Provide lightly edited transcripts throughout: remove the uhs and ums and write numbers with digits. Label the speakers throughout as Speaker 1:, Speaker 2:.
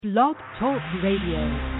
Speaker 1: Blog Talk Radio.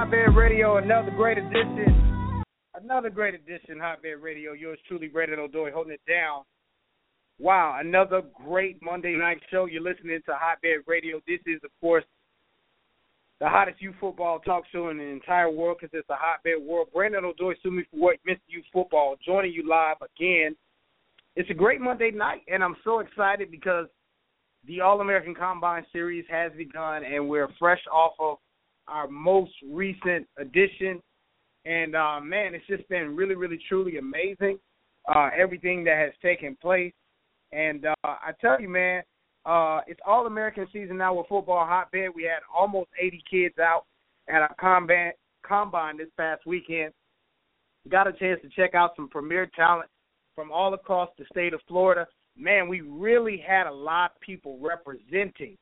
Speaker 2: Hotbed Radio, another great edition. Hotbed Radio. Yours truly, Brandon O'Doy, holding it down. Wow, another great Monday night show. You're listening to Hotbed Radio. This is, of course, the hottest youth football talk show in the entire world because it's a hotbed world. Brandon O'Doy, sue me for what, Mr. Youth Football, joining you live again. It's a great Monday night, and I'm so excited because the All-American Combine Series has begun, and we're fresh off of our most recent edition. And, man, it's just been really, really, truly amazing, everything that has taken place. And I tell you, man, it's All-American season now with Football Hotbed. We had almost 80 kids out at our combine this past weekend. Got a chance to check out some premier talent from all across the state of Florida. Man, we really had a lot of people representing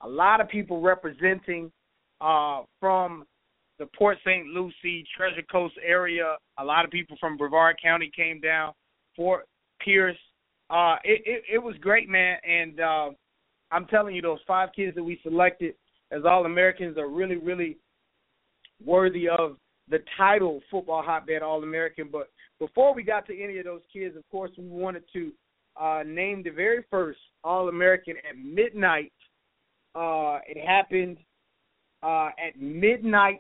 Speaker 2: from the Port St. Lucie, Treasure Coast area. A lot of people from Brevard County came down, Fort Pierce. It was great, man, and I'm telling you, those 5 kids that we selected as All-Americans are really, really worthy of the title Football Hotbed All-American. But before we got to any of those kids, of course, we wanted to name the very first All-American at midnight. It happened at midnight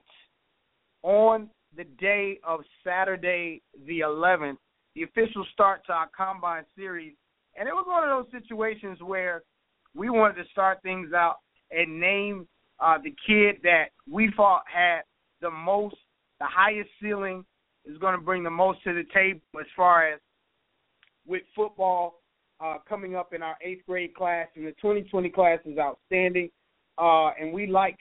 Speaker 2: on the day of Saturday the 11th, the official start to our Combine Series. And it was one of those situations where we wanted to start things out and name the kid that we thought had the highest ceiling, is going to bring the most to the table as far as with football coming up in our 8th grade class. And the 2020 class is outstanding. And we like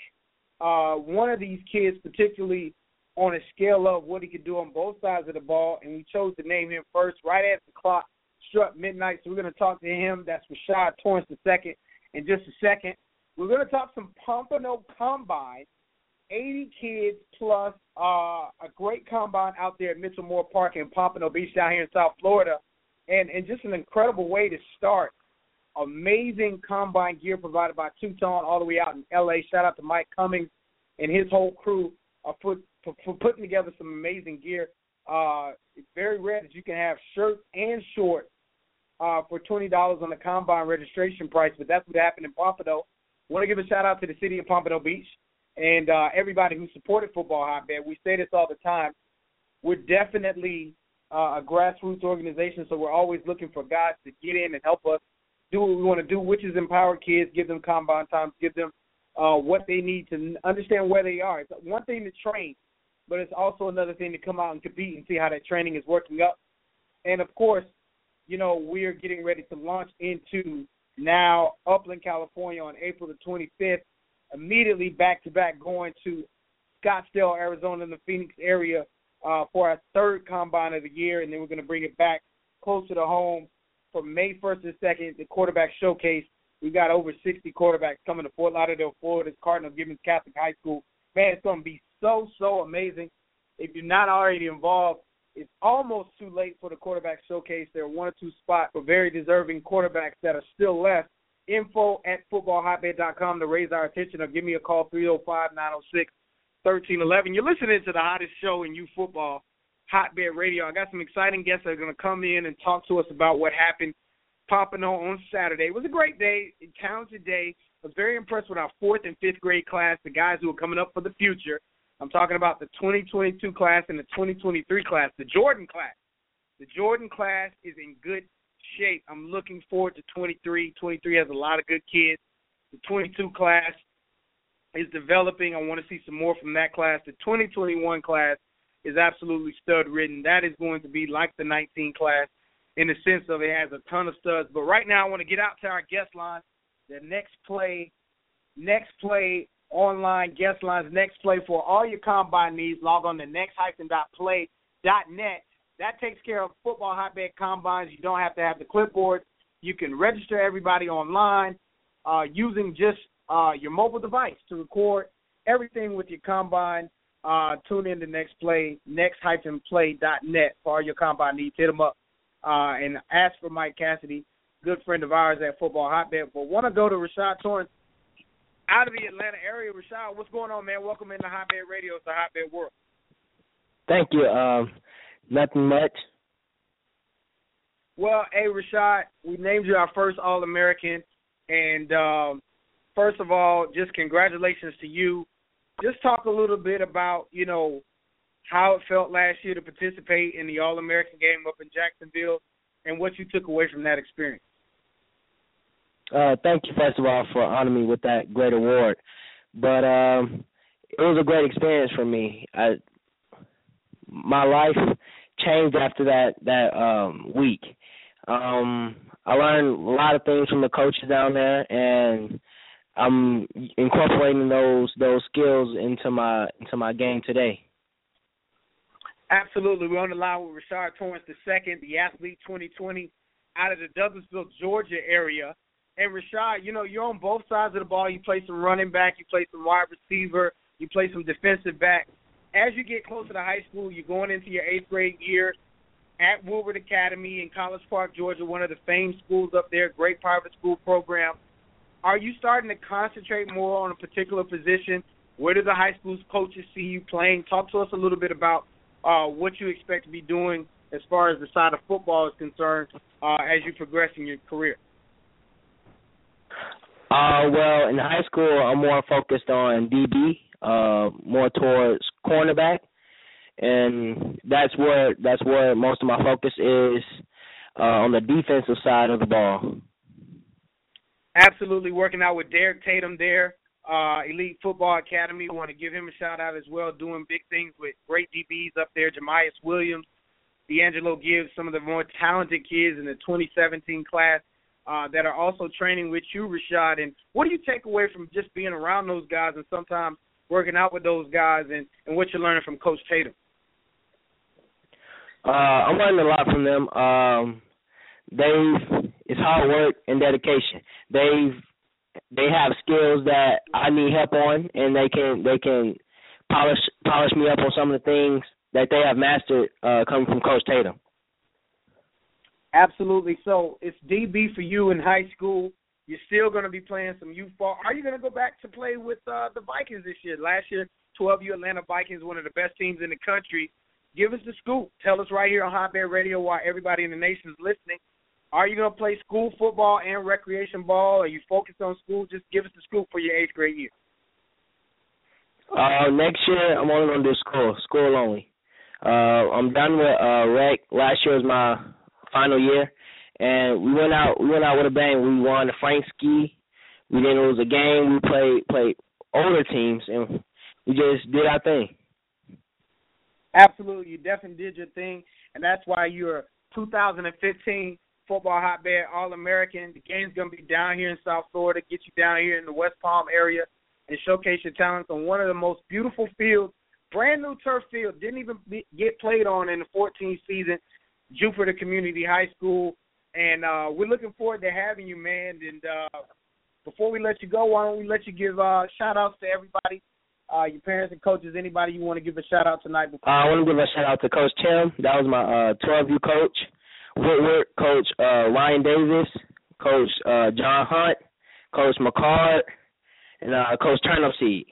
Speaker 2: one of these kids particularly on a scale of what he could do on both sides of the ball, and we chose to name him first right as the clock struck midnight. So we're going to talk to him. That's Rashad Torrance II in just a second. We're going to talk some Pompano Combine, 80 kids plus a great combine out there at Mitchell Moore Park in Pompano Beach down here in South Florida, and just an incredible way to start. Amazing combine gear provided by Two-Tone all the way out in L.A. Shout out to Mike Cummings and his whole crew for putting together some amazing gear. It's very rare that you can have shirts and shorts for $20 on the combine registration price, but that's what happened in Pompano. I want to give a shout-out to the city of Pompano Beach and everybody who supported Football Hotbed. We say this all the time. We're definitely a grassroots organization, so we're always looking for guys to get in and help us do what we want to do, which is empower kids, give them combine times, give them what they need to understand where they are. It's one thing to train, but it's also another thing to come out and compete and see how that training is working up. And, of course, you know, we're getting ready to launch into now Upland, California on April the 25th, immediately back-to-back going to Scottsdale, Arizona in the Phoenix area for our 3rd Combine of the year, and then we're going to bring it back closer to home for May 1st and 2nd, the Quarterback Showcase. We've got over 60 quarterbacks coming to Fort Lauderdale, Florida's Cardinal Gibbons Catholic High School. Man, it's going to be so amazing. If you're not already involved, it's almost too late for the Quarterback Showcase. There are 1 or 2 spots for very deserving quarterbacks that are still left. info@footballhotbed.com to raise our attention, or give me a call, 305-906-1311. You're listening to the hottest show in youth football, Hotbed Radio. I got some exciting guests that are going to come in and talk to us about what happened Pompano on Saturday. It was a great day, a talented day. I was very impressed with our 4th and 5th grade class, the guys who are coming up for the future. I'm talking about the 2022 class and the 2023 class, the Jordan class. The Jordan class is in good shape. I'm looking forward to 23. 23 has a lot of good kids. The 22 class is developing. I want to see some more from that class. The 2021 class is absolutely stud-ridden. That is going to be like the 19 class in the sense of it has a ton of studs. But right now I want to get out to our guest line, the next play online guest lines, next play for all your combine needs. Log on to next-play.net. That takes care of Football Hotbed combines. You don't have to have the clipboard. You can register everybody online using just your mobile device to record everything with your combine. Tune in to Next Play, next-play.net for all your combine needs. Hit them up and ask for Mike Cassidy, good friend of ours at Football Hotbed. But want to go to Rashad Torrance. out of the Atlanta area. Rashad, what's going on, man? Welcome into Hotbed Radio. It's the Hotbed World.
Speaker 3: Thank you. Nothing much.
Speaker 2: Well, hey, Rashad, we named you our first All-American. And first of all, just congratulations to you. Just talk a little bit about, how it felt last year to participate in the All-American game up in Jacksonville and what you took away from that experience.
Speaker 3: Thank you, first of all, for honoring me with that great award. But it was a great experience for me. My life changed after that week. I learned a lot of things from the coaches down there, and I'm incorporating those skills into my game today.
Speaker 2: Absolutely. We're on the line with Rashad Torrence II, the athlete 2020 out of the Douglasville, Georgia area. And Rashad, you're on both sides of the ball. You play some running back, you play some wide receiver, you play some defensive back. As you get closer to high school, you're going into your 8th grade year at Woolward Academy in College Park, Georgia, one of the famed schools up there, great private school program. Are you starting to concentrate more on a particular position? Where do the high school coaches see you playing? Talk to us a little bit about what you expect to be doing as far as the side of football is concerned as you progress in your career.
Speaker 3: Well, in high school, I'm more focused on DB, more towards cornerback, and that's where most of my focus is on the defensive side of the ball.
Speaker 2: Absolutely, working out with Derek Tatum there, Elite Football Academy. We want to give him a shout-out as well, doing big things with great DBs up there, Jamias Williams, D'Angelo Gibbs, some of the more talented kids in the 2017 class that are also training with you, Rashad. And what do you take away from just being around those guys and sometimes working out with those guys and what you're learning from Coach Tatum?
Speaker 3: I'm learning a lot from them. It's hard work and dedication. They have skills that I need help on, and they can polish me up on some of the things that they have mastered coming from Coach Tatum.
Speaker 2: Absolutely. So it's DB for you in high school. You're still going to be playing some youth ball. Are you going to go back to play with the Vikings this year? Last year, 12U Atlanta Vikings, one of the best teams in the country. Give us the scoop. Tell us right here on Hotbed Radio while everybody in the nation is listening. Are you going to play school football and recreation ball? Are you focused on school? Just give us the scoop for your 8th grade year.
Speaker 3: Next year, I'm only going to do school only. I'm done with rec. Last year was my final year, and we went out with a bang. We won the Frank Ski. We didn't lose a game. We played older teams, and we just did our thing.
Speaker 2: Absolutely, you definitely did your thing, and that's why you're 2015 Football Hotbed All-American. The game's going to be down here in South Florida, get you down here in the West Palm area and showcase your talents on one of the most beautiful fields, brand new turf field, didn't even get played on in the 14th season, Jupiter Community High School. And we're looking forward to having you, man. And before we let you go, why don't we let you give shout-outs to everybody, your parents and coaches, anybody you want to give a shout-out tonight?
Speaker 3: I want to give a shout-out to Coach Tim. That was my 12U coach. Whitworth, Coach Ryan Davis, Coach John Hunt, Coach McCard, and Coach Turnipseed.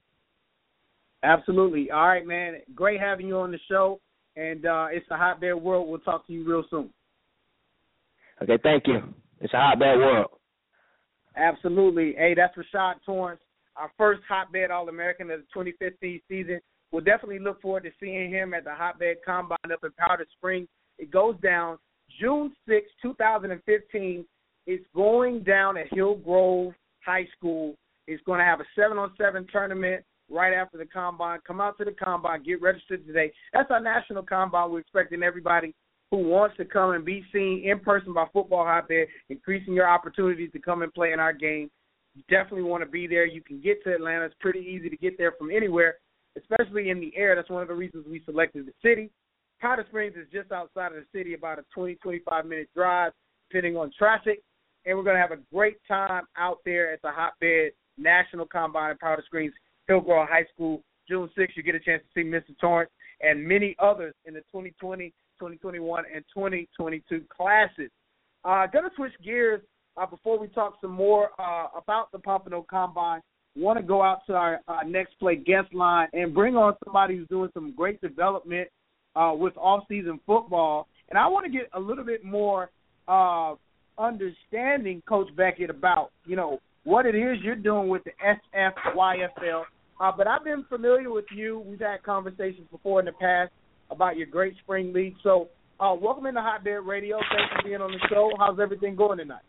Speaker 2: Absolutely. All right, man. Great having you on the show. And it's the Hotbed World. We'll talk to you real soon.
Speaker 3: Okay, thank you. It's a Hotbed World.
Speaker 2: Absolutely. Hey, that's Rashad Torrence, our first Hotbed All-American of the 2015 season. We'll definitely look forward to seeing him at the Hotbed Combine up in Powder Springs. It goes down June 6, 2015. It's going down at Hillgrove High School. It's going to have a 7-on-7 tournament right after the Combine. Come out to the Combine. Get registered today. That's our national Combine. We're expecting everybody who wants to come and be seen in person by Football Hotbed, increasing your opportunities to come and play in our game. You definitely want to be there. You can get to Atlanta. It's pretty easy to get there from anywhere, especially in the air. That's one of the reasons we selected the city. Powder Springs is just outside of the city, about a 20, 25-minute drive, depending on traffic. And we're going to have a great time out there at the Hotbed National Combine in Powder Springs, Hillgrove High School. June 6th, you get a chance to see Mr. Torrence and many others in the 2020, 2021, and 2022 classes. Going to switch gears before we talk some more about the Pompano Combine. want to go out to our next play guest line and bring on somebody who's doing some great development with off-season football. And I want to get a little bit more understanding, Coach Beckett, about, what it is you're doing with the SFYFL. But I've been familiar with you. We've had conversations before in the past about your great spring league. So welcome into Hotbed Radio. Thanks for being on the show. How's everything going tonight?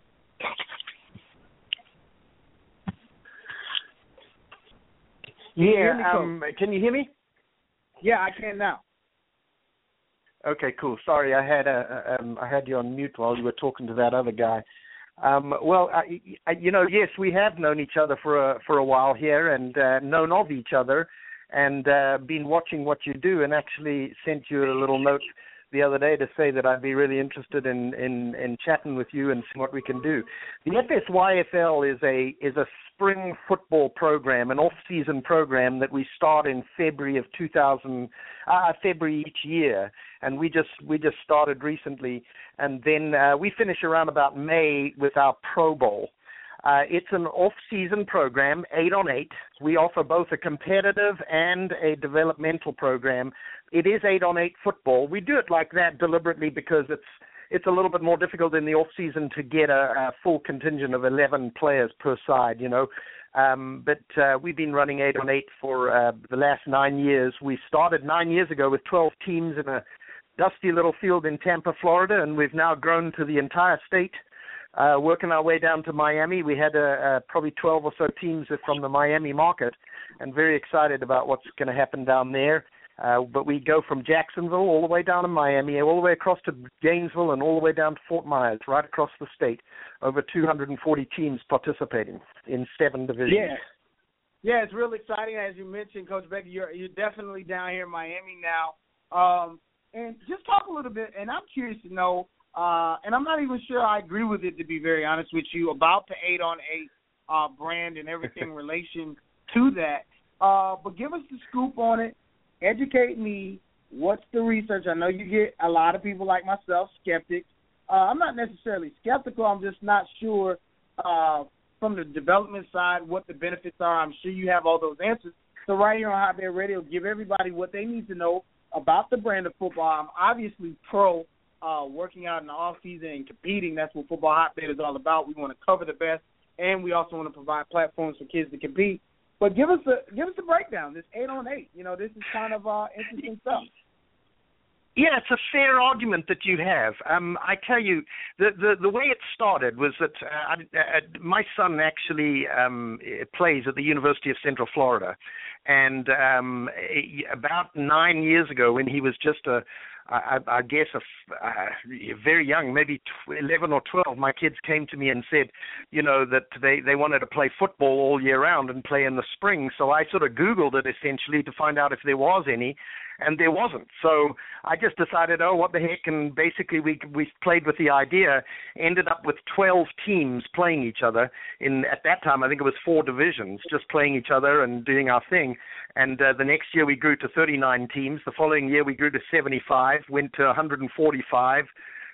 Speaker 4: Can you hear me?
Speaker 2: Yeah, I can now.
Speaker 4: Okay, cool. Sorry, I had you on mute while you were talking to that other guy. Yes, we have known each other for a while here and known of each other, and been watching what you do, and actually sent you a little note the other day to say that I'd be really interested in chatting with you and seeing what we can do. The FSYFL is a spring football program, an off-season program that we start in February of February each year, and we just started recently, and then we finish around about May with our Pro Bowl. It's an off-season program, 8-on-8. We offer both a competitive and a developmental program. It is 8-on-8 football. We do it like that deliberately because it's a little bit more difficult in the off-season to get a full contingent of 11 players per side, But we've been running 8-on-8 for the last 9 years. We started 9 years ago with 12 teams in a dusty little field in Tampa, Florida, and we've now grown to the entire state. Working our way down to Miami. We had probably 12 or so teams from the Miami market, and very excited about what's going to happen down there. But we go from Jacksonville all the way down to Miami, all the way across to Gainesville, and all the way down to Fort Myers, right across the state. Over 240 teams participating in 7 divisions.
Speaker 2: Yeah, it's really exciting. As you mentioned, Coach Beckett, you're definitely down here in Miami now. And just talk a little bit, and I'm curious to know, and I'm not even sure I agree with it, to be very honest with you, about the 8-on-8 brand and everything in relation to that. But give us the scoop on it. Educate me. What's the research? I know you get a lot of people like myself, skeptics. I'm not necessarily skeptical. I'm just not sure from the development side what the benefits are. I'm sure you have all those answers. So right here on Hotbed Radio, give everybody what they need to know about the brand of football. I'm obviously pro working out in the off-season and competing. That's what Football Hotbed is all about. We want to cover the best, and we also want to provide platforms for kids to compete. But give us a breakdown. This 8-on-8. This is kind of interesting stuff.
Speaker 4: Yeah, it's a fair argument that you have. I tell you, the way it started was that my son actually plays at the University of Central Florida, and about 9 years ago, when he was just I guess very young, maybe 11 or 12, my kids came to me and said, that they wanted to play football all year round and play in the spring. So I sort of Googled it essentially to find out if there was any, and there wasn't. So I just decided, what the heck, and basically we played with the idea, ended up with 12 teams playing each other. At that time, I think it was 4 divisions, just playing each other and doing our thing. And the next year we grew to 39 teams. The following year we grew to 75, went to 145,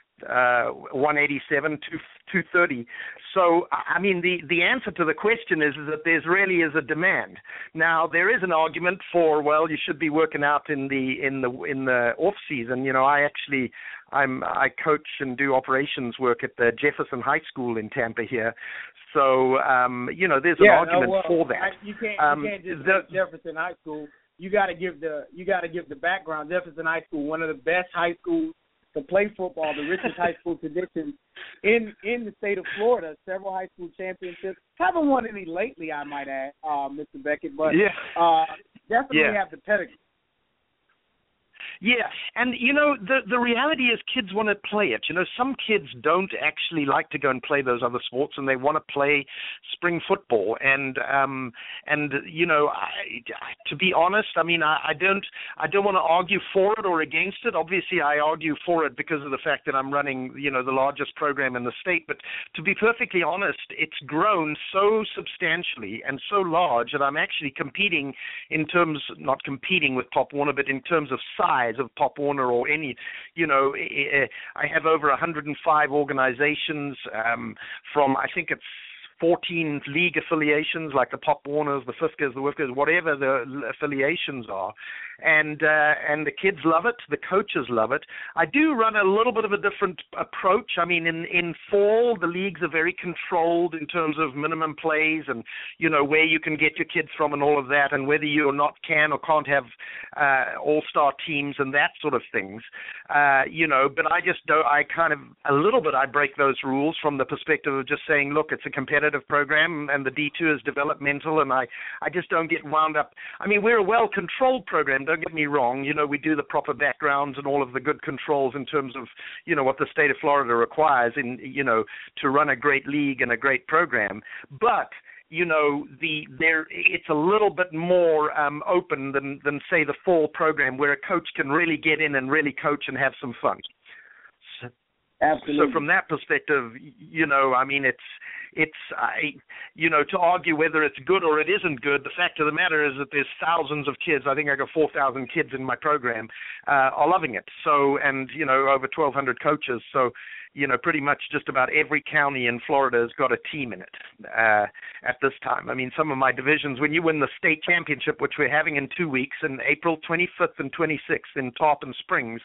Speaker 4: 187, 230. So, I mean, the answer to the question is that there really is a demand. Now, there is an argument for, you should be working out in the off season. I coach and do operations work at the Jefferson High School in Tampa here. So, there's an argument for that.
Speaker 2: You can't just say Jefferson High School. You got to give the background. Jefferson High School, one of the best high schools to play football, the richest high school tradition in the state of Florida. Several high school championships. Haven't won any lately, I might add, Mr. Beckett, but definitely have the pedigree.
Speaker 4: Yeah, and the reality is kids want to play it. Some kids don't actually like to go and play those other sports, and they want to play spring football. And to be honest, I mean, I don't want to argue for it or against it. Obviously, I argue for it because of the fact that I'm running, the largest program in the state. But to be perfectly honest, it's grown so substantially and so large that I'm actually competing not competing with Pop Warner, but in terms of size of Pop Warner or any, I have over 105 organizations from, I think it's 14 league affiliations like the Pop Warners, the Fiskars, the Whiskers, whatever the affiliations are. And the kids love it. The coaches love it. I do run a little bit of a different approach. I mean, in fall, the leagues are very controlled in terms of minimum plays and, where you can get your kids from and all of that, and whether you or not can or can't have all-star teams and that sort of things. But I just don't, I break those rules from the perspective of just saying, look, it's a competitive program and the D2 is developmental, and I just don't get wound up. I mean, we're a well-controlled program, don't get me wrong. We do the proper backgrounds and all of the good controls in terms of, what the state of Florida requires to run a great league and a great program. But it's a little bit more open than say the fall program, where a coach can really get in and really coach and have some fun.
Speaker 2: Absolutely.
Speaker 4: So from that perspective, to argue whether it's good or it isn't good, the fact of the matter is that there's thousands of kids. I think I got 4,000 kids in my program are loving it. So, and over 1,200 coaches. So, pretty much just about every county in Florida has got a team in it at this time. I mean, some of my divisions, when you win the state championship, which we're having in 2 weeks, in April 25th and 26th in Tarpon Springs,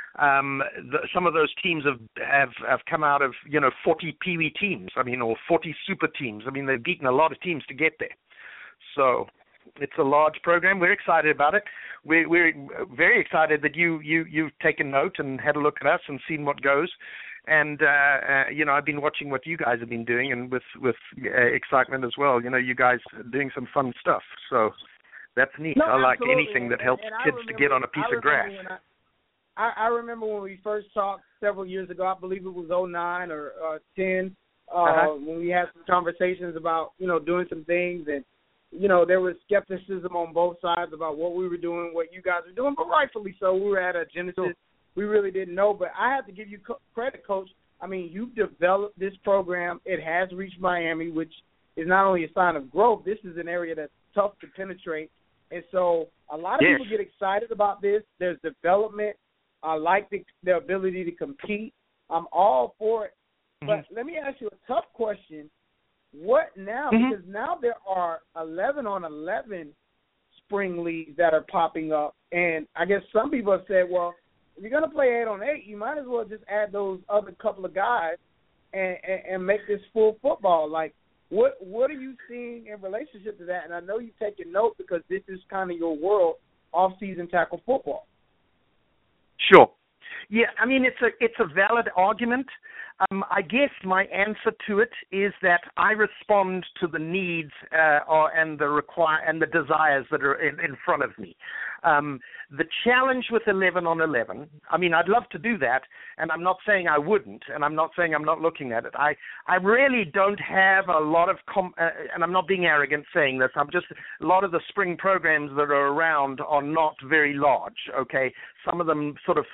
Speaker 4: some of those teams have come out of 40 Pee-wee teams, or 40 super teams. They've beaten a lot of teams to get there. So it's a large program. We're excited about it. We're very excited that you've taken note and had a look at us and seen what goes. And I've been watching what you guys have been doing, and with excitement as well. You guys are doing some fun stuff. So that's neat.
Speaker 2: No,
Speaker 4: I like
Speaker 2: absolutely.
Speaker 4: anything that helps kids to get on a piece of grass.
Speaker 2: I remember when we first talked several years ago. I believe it was 2009 or 10, when we had some conversations about, doing some things. And, there was skepticism on both sides about what we were doing, what you guys were doing. But rightfully so. We were at a genesis. Sure. We really didn't know. But I have to give you credit, Coach. You've developed this program. It has reached Miami, which is not only a sign of growth. This is an area that's tough to penetrate. And so a lot of people get excited about this. There's development. I like the ability to compete. I'm all for it. But let me ask you a tough question. What now? Because now there are 11-on-11 spring leagues that are popping up. And I guess some people have said, well, if you're going to play 8-on-8, you might as well just add those other couple of guys and make this full football. Like, what are you seeing in relationship to that? And I know you've taken note because this is kind of your world, off-season tackle football.
Speaker 4: Sure. Yeah, it's a valid argument. I guess my answer to it is that I respond to the needs and the desires that are in front of me. The challenge with 11-on-11, I'd love to do that, and I'm not saying I wouldn't, and I'm not saying I'm not looking at it. I really don't have a lot of, and I'm not being arrogant saying this, a lot of the spring programs that are around are not very large, okay? Some of them sort of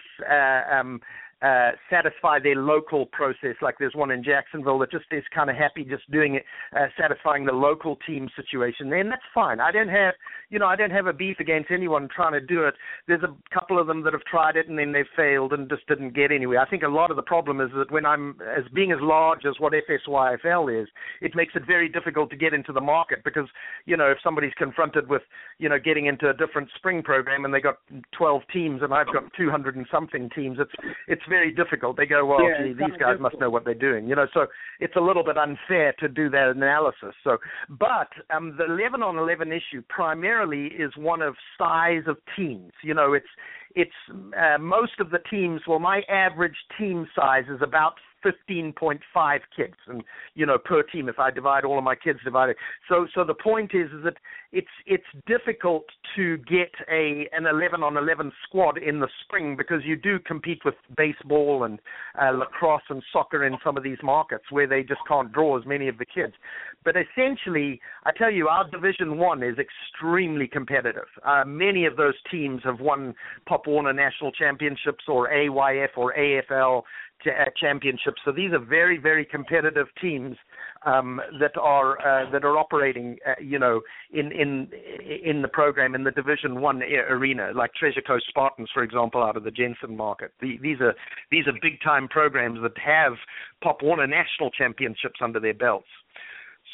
Speaker 4: satisfy their local process. Like there's one in Jacksonville that just is kind of happy just doing it, satisfying the local team situation. And that's fine. I don't have a beef against anyone trying to do it. There's a couple of them that have tried it and then they've failed and just didn't get anywhere. I think a lot of the problem is that when I'm being as large as what FSYFL is, it makes it very difficult to get into the market because, if somebody's confronted with, getting into a different spring program and they got 12 teams and I've got 200 and something teams, it's very difficult. They go, well, gee, these guys must know what they're doing, so it's a little bit unfair to do that analysis. So, but the 11-on-11 issue primarily is one of size of teams. It's most of the teams. Well, my average team size is about 15.5 kids, and per team. If I divide all of my kids divided, so the point is that it's difficult to get an 11-on-11 squad in the spring because you do compete with baseball and lacrosse and soccer in some of these markets where they just can't draw as many of the kids. But essentially, I tell you, our Division I is extremely competitive. Many of those teams have won Pop Warner National Championships or AYF or AFL championships. So these are very, very competitive teams that are operating, in the program in the Division I arena, like Treasure Coast Spartans, for example, out of the Jensen market. These are big time programs that have Pop Warner National Championships under their belts.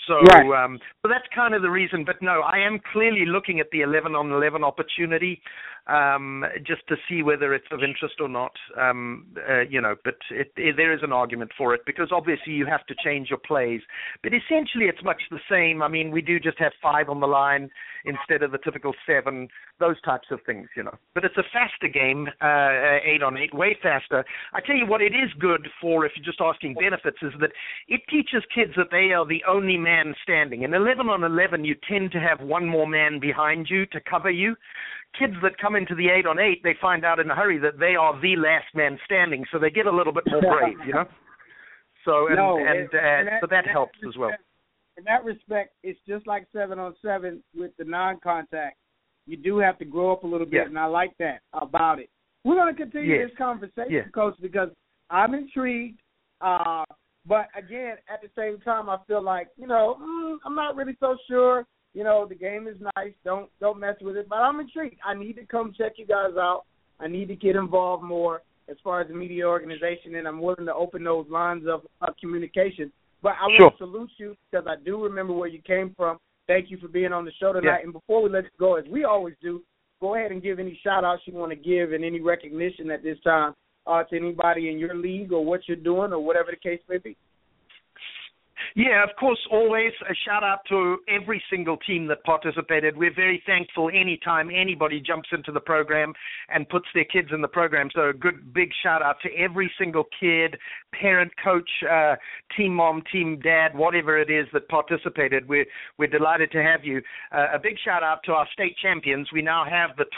Speaker 4: So,
Speaker 2: right.
Speaker 4: so that's kind of the reason. But no, I am clearly looking at the 11-on-11 opportunity, just to see whether it's of interest or not. But there is an argument for it, because obviously you have to change your plays. But essentially it's much the same. I mean, we do just have 5 on the line instead of the typical 7, those types of things, But it's a faster game, 8-on-8, way faster. I tell you what, it is good for, if you're just asking benefits, is that it teaches kids that they are the only man standing. In 11-on-11, you tend to have one more man behind you to cover you. Kids that come into the 8-on-8, they find out in a hurry that they are the last man standing, so they get a little bit more brave, So so that helps as well.
Speaker 2: In that respect, it's just like 7-on-7 with the non-contact. You do have to grow up a little bit, and I like that about it. We're going to continue this conversation, Coach, because I'm intrigued. But, again, at the same time, I feel like, I'm not really so sure. The game is nice. Don't mess with it. But I'm intrigued. I need to come check you guys out. I need to get involved more as far as the media organization, and I'm willing to open those lines of communication. But I want to salute you, because I do remember where you came from. Thank you for being on the show tonight. Yeah. And before we let you go, as we always do, go ahead and give any shout-outs you want to give and any recognition at this time to anybody in your league or what you're doing or whatever the case may be.
Speaker 4: Yeah, of course, always a shout-out to every single team that participated. We're very thankful anytime anybody jumps into the program and puts their kids in the program. So a good, big shout-out to every single kid, parent, coach, team mom, team dad, whatever it is that participated. We're delighted to have you. A big shout-out to our state champions. We now have the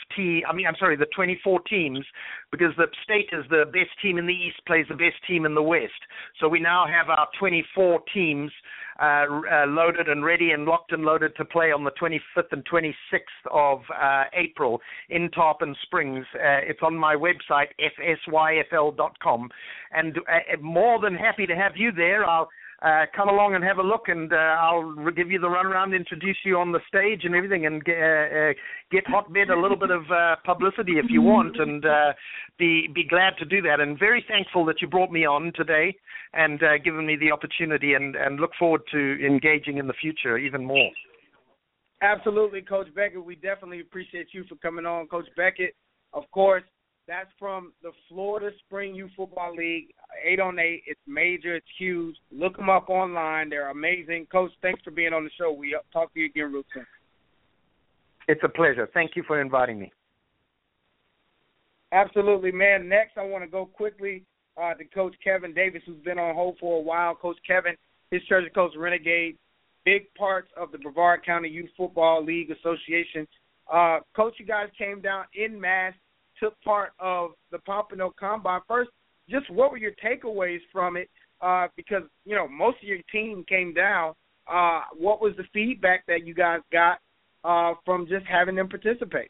Speaker 4: 24 teams, because the state is the best team in the East, plays the best team in the West. So we now have our 24 teams loaded and ready and locked and loaded to play on the 25th and 26th of April in Tarpon Springs. It's on my website, fsyfl.com. And more than happy to have you there. I'll come along and have a look, and I'll give you the runaround, introduce you on the stage and everything, and get Hotbed a little bit of publicity if you want, and be glad to do that. And very thankful that you brought me on today and given me the opportunity, and look forward to engaging in the future even more.
Speaker 2: Absolutely, Coach Beckett. We definitely appreciate you for coming on. Coach Beckett, of course, that's from the Florida Spring Youth Football League, 8-on-8. It's major. It's huge. Look them up online. They're amazing. Coach, thanks for being on the show. We'll talk to you again real soon.
Speaker 4: It's a pleasure. Thank you for inviting me.
Speaker 2: Absolutely, man. Next, I want to go quickly to Coach Kevin Davis, who's been on hold for a while. Coach Kevin, his Treasure Coast Renegades, big parts of the Brevard County Youth Football League Association. Coach, you guys came down en masse, took part of the Pompano Combine. First, just what were your takeaways from it? Because, most of your team came down. What was the feedback that you guys got from just having them participate?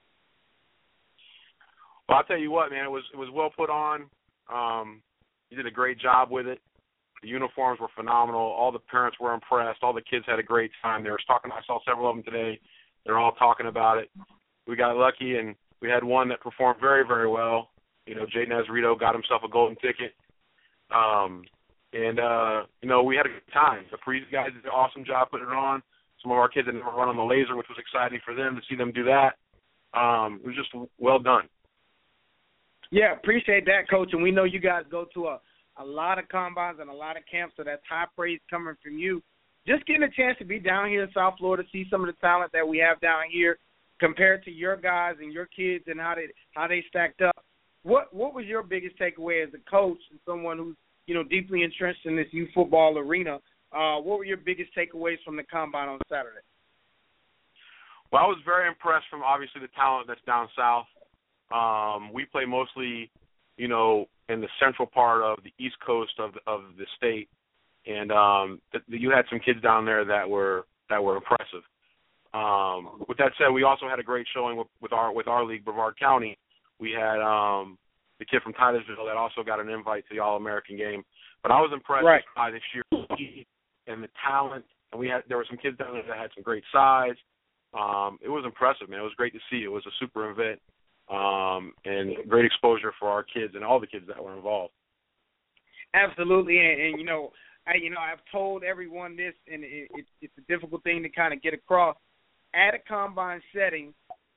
Speaker 5: Well, I'll tell you what, man, it was well put on. You did a great job with it. The uniforms were phenomenal. All the parents were impressed. All the kids had a great time. They were talking. I saw several of them today. They're all talking about it. We got lucky, and we had one that performed very, very well. Jaden Azarito got himself a golden ticket. We had a good time. The Parisi guys did an awesome job putting it on. Some of our kids had never run on the laser, which was exciting for them to see them do that. It was just well done.
Speaker 2: Yeah, appreciate that, Coach. And we know you guys go to a lot of combines and a lot of camps, so that's high praise coming from you. Just getting a chance to be down here in South Florida, see some of the talent that we have down here compared to your guys and your kids and how they stacked up. What was your biggest takeaway as a coach and someone who's deeply entrenched in this youth football arena? What were your biggest takeaways from the combine on Saturday?
Speaker 5: Well, I was very impressed from obviously the talent that's down south. We play mostly, in the central part of the east coast of the state, and you had some kids down there that were impressive. With that said, we also had a great showing with our league, Brevard County. We had the kid from Titusville that also got an invite to the All-American game. But I was impressed by this year and the talent. And there were some kids down there that had some great size. It was impressive, man. It was great to see. It was a super event and great exposure for our kids and all the kids that were involved.
Speaker 2: Absolutely. And I've told everyone this, and it's a difficult thing to kind of get across. At a combine setting,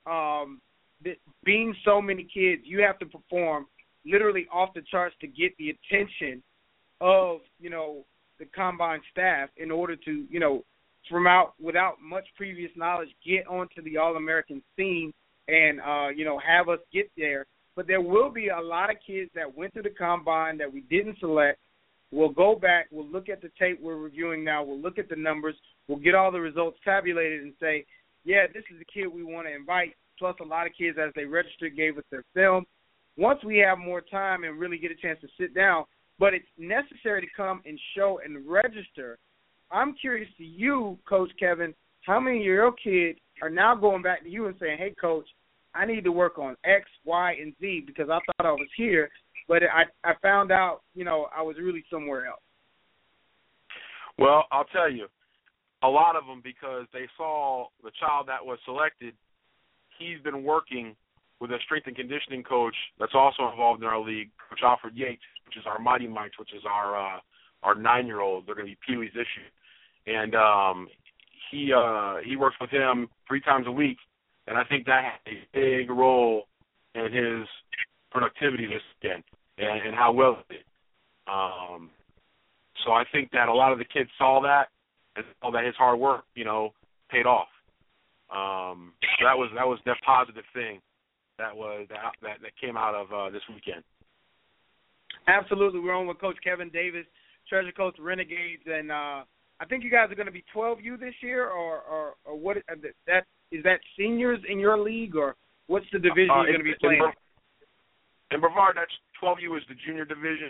Speaker 2: being so many kids, you have to perform literally off the charts to get the attention of, the combine staff in order to, without much previous knowledge, get onto the All-American scene and, have us get there. But there will be a lot of kids that went to the combine that we didn't select. We'll go back, we'll look at the tape we're reviewing now, we'll look at the numbers, we'll get all the results tabulated and say, yeah, this is the kid we want to invite, plus a lot of kids as they registered gave us their film. Once we have more time and really get a chance to sit down, but it's necessary to come and show and register. I'm curious to you, Coach Kevin, how many of your kids are now going back to you and saying, hey, Coach, I need to work on X, Y, and Z because I thought I was here, but I found out, I was really somewhere else.
Speaker 5: Well, I'll tell you, a lot of them, because they saw the child that was selected, he's been working with a strength and conditioning coach that's also involved in our league, Coach Alfred Yates, which is our Mighty Mites, which is our 9-year-old. They're going to be Pee-wees this year. And he works with him 3 times a week, and I think that had a big role in his productivity this weekend and how well he did. So I think that a lot of the kids saw that and saw that his hard work, paid off. So that was the positive thing that came out of this weekend.
Speaker 2: Absolutely. We're on with Coach Kevin Davis, Treasure Coast Renegades, and I think you guys are going to be 12U this year, or what? Is that seniors in your league, or what's the division you're going to be playing?
Speaker 5: In Brevard, that's 12U is the junior division.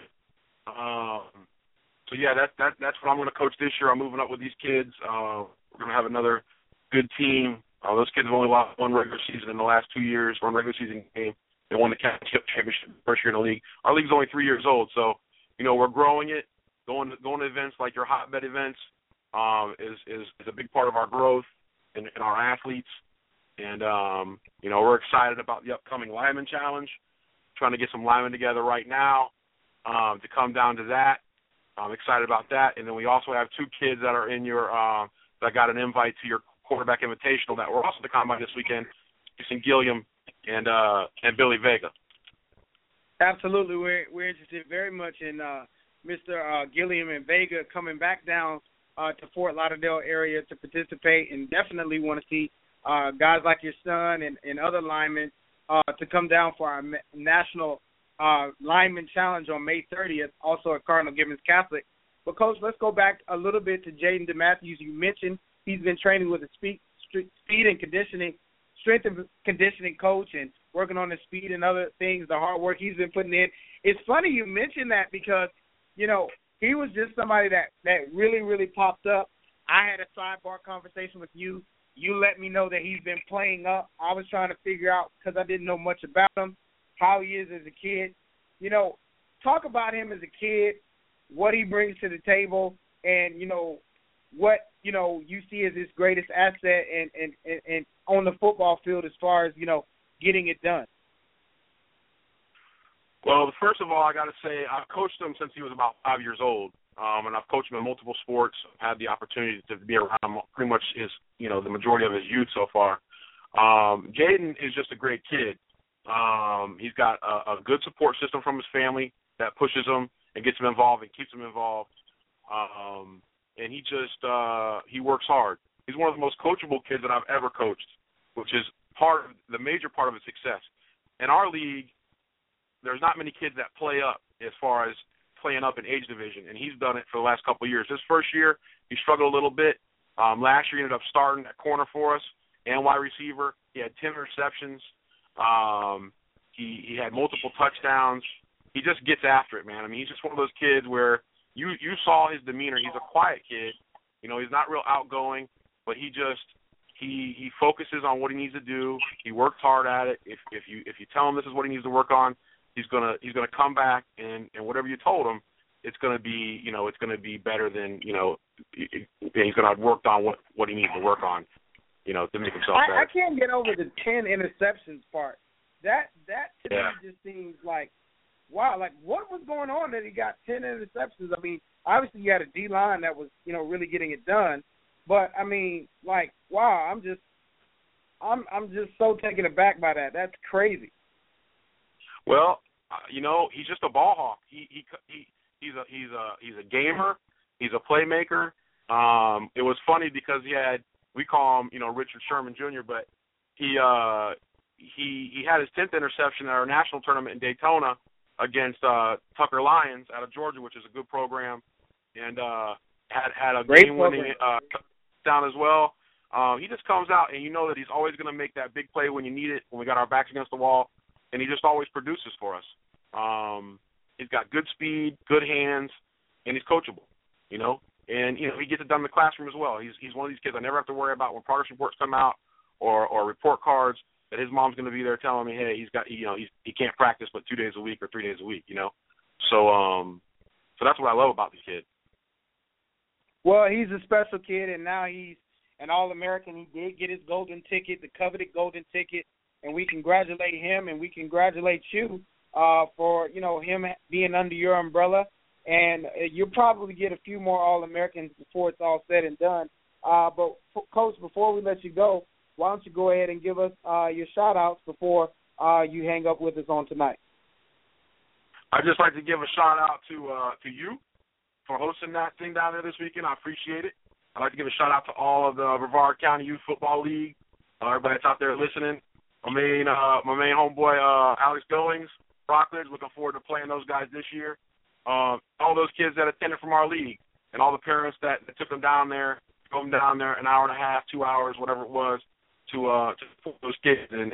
Speaker 5: So yeah, that's what I'm going to coach this year. I'm moving up with these kids. We're going to have another good team. Those kids have only lost one regular season in the last 2 years, one regular season game. They won the championship first year in the league. Our league's only 3 years old, so we're growing it. Going to events like your hotbed events is a big part of our growth and our athletes. And we're excited about the upcoming Lineman Challenge. Trying to get some linemen together right now to come down to that. I'm excited about that. And then we also have 2 kids that are in your that got an invite to your quarterback invitational that were also at the combine this weekend. Jason Gilliam and Billy Vega.
Speaker 2: Absolutely, we're interested very much in Mr. Gilliam and Vega coming back down to Fort Lauderdale area to participate, and definitely want to see guys like your son and other linemen to come down for our national lineman challenge on May 30th, also at Cardinal Gibbons Catholic. But, Coach, let's go back a little bit to Jaden DeMatthews. You mentioned he's been training with a speed and conditioning, strength and conditioning coach, and working on his speed and other things, the hard work he's been putting in. It's funny you mentioned that because, he was just somebody that really, really popped up. I had a sidebar conversation with you. You let me know that he's been playing up. I was trying to figure out, because I didn't know much about him, how he is as a kid. Talk about him as a kid, what he brings to the table, and, what, you see as his greatest asset and on the football field as far as, getting it done.
Speaker 5: Well, first of all, I got to say I've coached him since he was about 5 years old, and I've coached him in multiple sports. I've had the opportunity to be around him pretty much the majority of his youth so far. Jaden is just a great kid. He's got a good support system from his family that pushes him and gets him involved and keeps him involved. And he works hard. He's one of the most coachable kids that I've ever coached, which is the major part of his success. In our league, there's not many kids that play up as far as playing up in age division, and he's done it for the last couple of years. His first year, he struggled a little bit. Last year, he ended up starting at corner for us and wide receiver. He had 10 receptions. He had multiple touchdowns. He just gets after it, man. I mean, he's just one of those kids where you saw his demeanor. He's a quiet kid. He's not real outgoing, but he focuses on what he needs to do. He works hard at it. If you tell him this is what he needs to work on, he's gonna come back and whatever you told him, it's gonna be better than he's gonna have worked on what he needs to work on, to make himself better.
Speaker 2: I can't get over the 10 interceptions part. That to me just seems like, wow, like what was going on that he got 10 interceptions? I mean, obviously you had a D-line that was, really getting it done. But, I mean, like, wow, I'm just so taken aback by that. That's crazy.
Speaker 5: Well, he's just a ball hawk. He's a gamer. He's a playmaker. It was funny because we call him, Richard Sherman Jr., but he had his 10th interception at our national tournament in Daytona against Tucker Lions out of Georgia, which is a good program, and had a game-winning touchdown as well. He just comes out, and you know that he's always going to make that big play when you need it, when we got our backs against the wall, and he just always produces for us. He's got good speed, good hands, and he's coachable, And, he gets it done in the classroom as well. He's one of these kids I never have to worry about when progress reports come out or report cards that his mom's going to be there telling me, hey, he can't practice but 2 days a week or 3 days a week, So that's what I love about this kid.
Speaker 2: Well, he's a special kid, and now he's an All-American. He did get his golden ticket, the coveted golden ticket, and we congratulate him and we congratulate you for, him being under your umbrella. And you'll probably get a few more All-Americans before it's all said and done. But, Coach, before we let you go, why don't you go ahead and give us your shout-outs before you hang up with us on tonight?
Speaker 5: I'd just like to give a shout-out to you for hosting that thing down there this weekend. I appreciate it. I'd like to give a shout-out to all of the Brevard County Youth Football League, everybody that's out there listening. My main homeboy, Alex Goings, Rockledge, looking forward to playing those guys this year. All those kids that attended from our league and all the parents that took them down there, drove them down there an hour and a half, 2 hours, whatever it was, to support those kids. And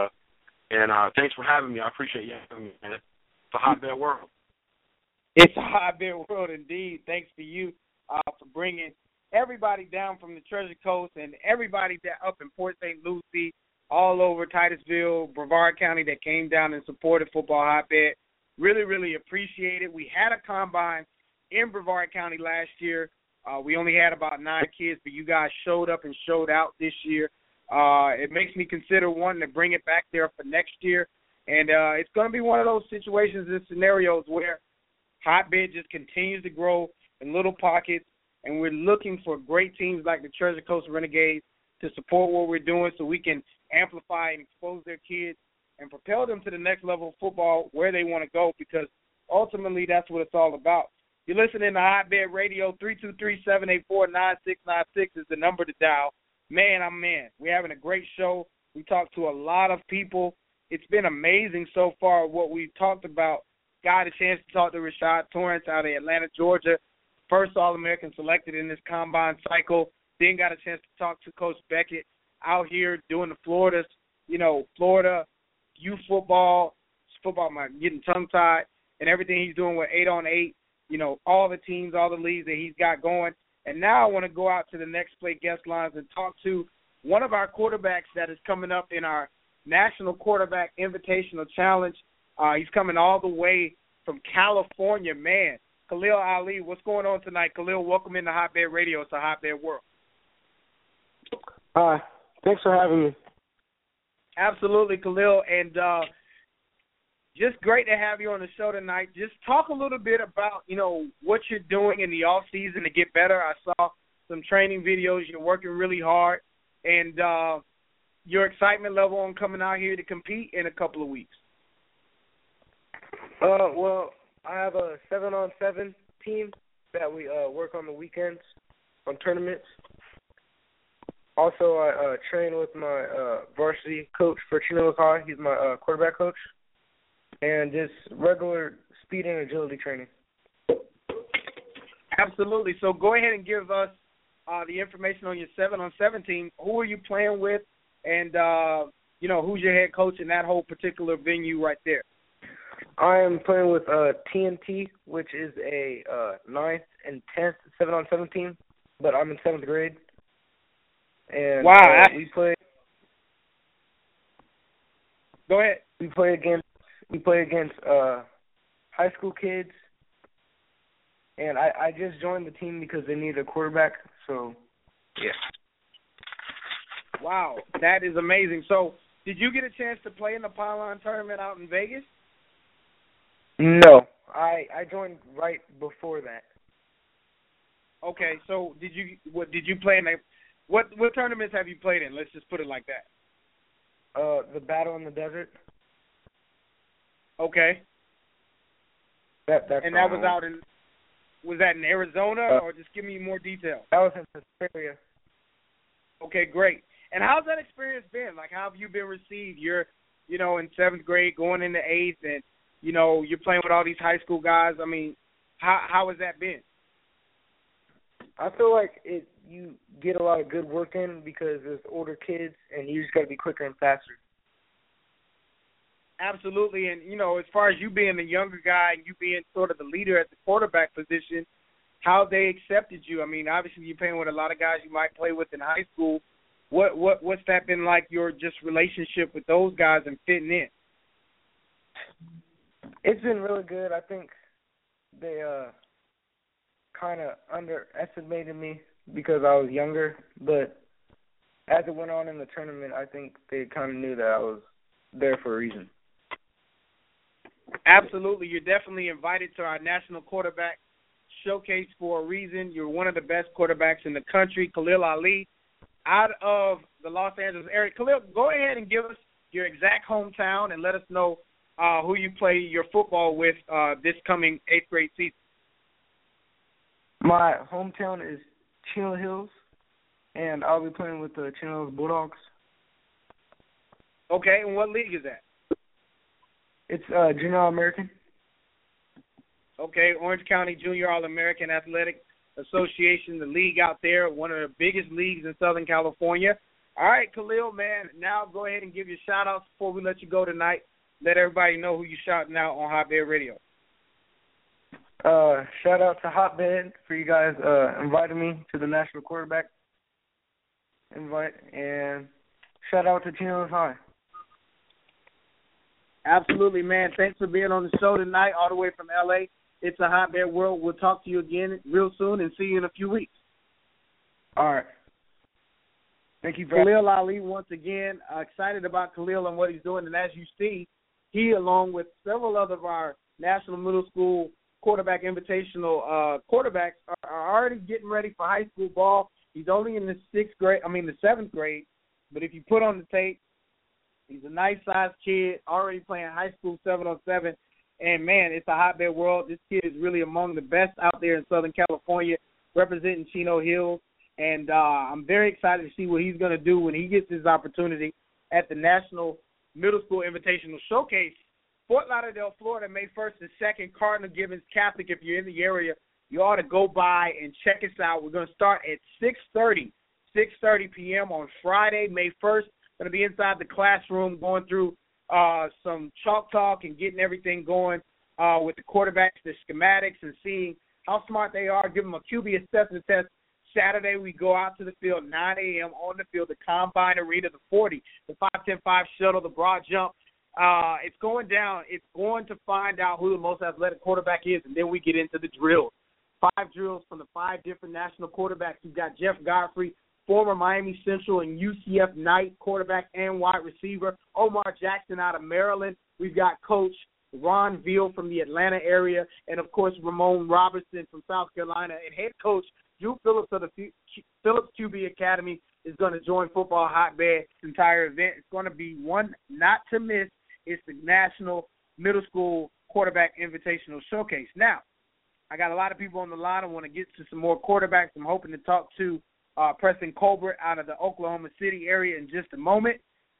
Speaker 5: thanks for having me. I appreciate you having me, man. It's a hotbed world.
Speaker 2: It's a hotbed world indeed. Thanks to you for bringing everybody down from the Treasure Coast and everybody that up in Port St. Lucie, all over Titusville, Brevard County that came down and supported Football Hotbed. Really, really appreciate it. We had a combine in Brevard County last year. We only had about 9 kids, but you guys showed up and showed out this year. It makes me consider wanting to bring it back there for next year. And it's going to be one of those situations and scenarios where Hotbed just continues to grow in little pockets, and we're looking for great teams like the Treasure Coast Renegades to support what we're doing so we can amplify and expose their kids and propel them to the next level of football where they want to go, because ultimately that's what it's all about. You're listening to Hotbed Radio. 323-784-9696 is the number to dial. Man, we're having a great show. We talked to a lot of people. It's been amazing so far what we've talked about. Got a chance to talk to Rashad Torrance out of Atlanta, Georgia, first All-American selected in this combine cycle. Then got a chance to talk to Coach Beckett out here doing the Florida youth football, getting tongue-tied, and everything he's doing with 8-on-8, all the teams, all the leagues that he's got going. And now I want to go out to the Next Play guest lines and talk to one of our quarterbacks that is coming up in our National Quarterback Invitational Challenge. He's coming all the way from California, man. Khalil Ali, what's going on tonight? Khalil, welcome into Hotbed Radio. It's a Hotbed world.
Speaker 6: Hi. Thanks for having me.
Speaker 2: Absolutely, Khalil. And just great to have you on the show tonight. Just talk a little bit about, what you're doing in the off season to get better. I saw some training videos. You're working really hard. And your excitement level on coming out here to compete in a couple of weeks.
Speaker 6: Well, I have a 7-on-7 team that we work on the weekends on tournaments. Also, I train with my varsity coach for Chinook High. He's my quarterback coach. And just regular speed and agility training.
Speaker 2: Absolutely. So go ahead and give us the information on your 7-on-7 team. Who are you playing with? And, who's your head coach in that whole particular venue right there?
Speaker 6: I am playing with TNT, which is a 9th and 10th 7-on-7 team, but I'm in 7th grade. And
Speaker 2: wow,
Speaker 6: we play.
Speaker 2: Go ahead.
Speaker 6: We play against high school kids, and I just joined the team because they need a quarterback. So, yeah.
Speaker 2: Wow, that is amazing. So, did you get a chance to play in the Pylon tournament out in Vegas?
Speaker 6: No, I joined right before that.
Speaker 2: Okay, so did you play in what tournaments have you played in? Let's just put it like that.
Speaker 6: The Battle in the Desert.
Speaker 2: Okay.
Speaker 6: That's
Speaker 2: and that was that in Arizona, or just give me more detail?
Speaker 6: That was in Australia.
Speaker 2: Okay, great. And how's that experience been? Like, how have you been received? You're, in 7th grade, going into 8th, and, you're playing with all these high school guys. I mean, how has that been?
Speaker 6: I feel like you get a lot of good work in because there's older kids, and you just got to be quicker and faster.
Speaker 2: Absolutely, and, as far as you being the younger guy and you being sort of the leader at the quarterback position, how they accepted you. I mean, obviously you're playing with a lot of guys you might play with in high school. What's that been like, your just relationship with those guys and fitting in?
Speaker 6: It's been really good. I think they kind of underestimated me because I was younger, but as it went on in the tournament, I think they kind of knew that I was there for a reason.
Speaker 2: Absolutely. You're definitely invited to our National Quarterback Showcase for a reason. You're one of the best quarterbacks in the country, Khalil Ali, out of the Los Angeles area. Khalil, go ahead and give us your exact hometown and let us know who you play your football with this coming 8th grade season.
Speaker 6: My hometown is Chino Hills, and I'll be playing with the Chino Hills Bulldogs.
Speaker 2: Okay, and what league is that?
Speaker 6: It's Junior All-American.
Speaker 2: Okay, Orange County Junior All-American Athletic Association, the league out there, one of the biggest leagues in Southern California. All right, Khalil, man, now go ahead and give your shout-outs before we let you go tonight. Let everybody know who you're shouting out on Hotbed Radio.
Speaker 6: Shout out to Hotbed for you guys inviting me to the National Quarterback invite, and shout out to Chino Hills High.
Speaker 2: Absolutely, man. Thanks for being on the show tonight, all the way from L.A. It's a Hotbed World. We'll talk to you again real soon and see you in a few weeks.
Speaker 6: All right. Thank you,
Speaker 2: Khalil Ali, once again, excited about Khalil and what he's doing. And as you see, he, along with several other of our National Middle School Quarterback Invitational quarterbacks, are already getting ready for high school ball. He's only in the 7th grade. But if you put on the tape, he's a nice-sized kid, already playing high school 7-on-7. And, man, it's a Hotbed World. This kid is really among the best out there in Southern California, representing Chino Hills. And I'm very excited to see what he's going to do when he gets his opportunity at the National Middle School Invitational Showcase. Fort Lauderdale, Florida, May 1st and 2nd, Cardinal Gibbons Catholic. If you're in the area, you ought to go by and check us out. We're going to start at 6:30 p.m. on Friday, May 1st. Going to be inside the classroom going through some chalk talk and getting everything going with the quarterbacks, the schematics, and seeing how smart they are. Give them a QB assessment test. Saturday, we go out to the field, 9 a.m. on the field, the Combine Arena, the 40, the 5-10-5 shuttle, the broad jump. It's going down. It's going to find out who the most athletic quarterback is, and then we get into the drills. 5 drills from the 5 different national quarterbacks. You've got Jeff Godfrey, former Miami Central and UCF Knight quarterback and wide receiver. Omar Jackson out of Maryland. We've got Coach Ron Veal from the Atlanta area, and, of course, Ramon Robertson from South Carolina. And head coach Drew Phillips of the Phillips QB Academy is going to join Football Hotbed this entire event. It's going to be one not to miss. It's the National Middle School Quarterback Invitational Showcase. Now, I got a lot of people on the line. I want to get to some more quarterbacks. I'm hoping to talk to Preston Colbert out of the Oklahoma City area in just a moment.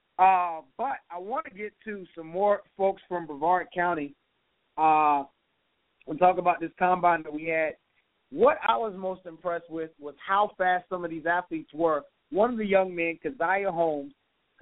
Speaker 2: But I want to get to some more folks from Brevard County and talk about this combine that we had. What I was most impressed with was how fast some of these athletes were. One of the young men, Keziah Holmes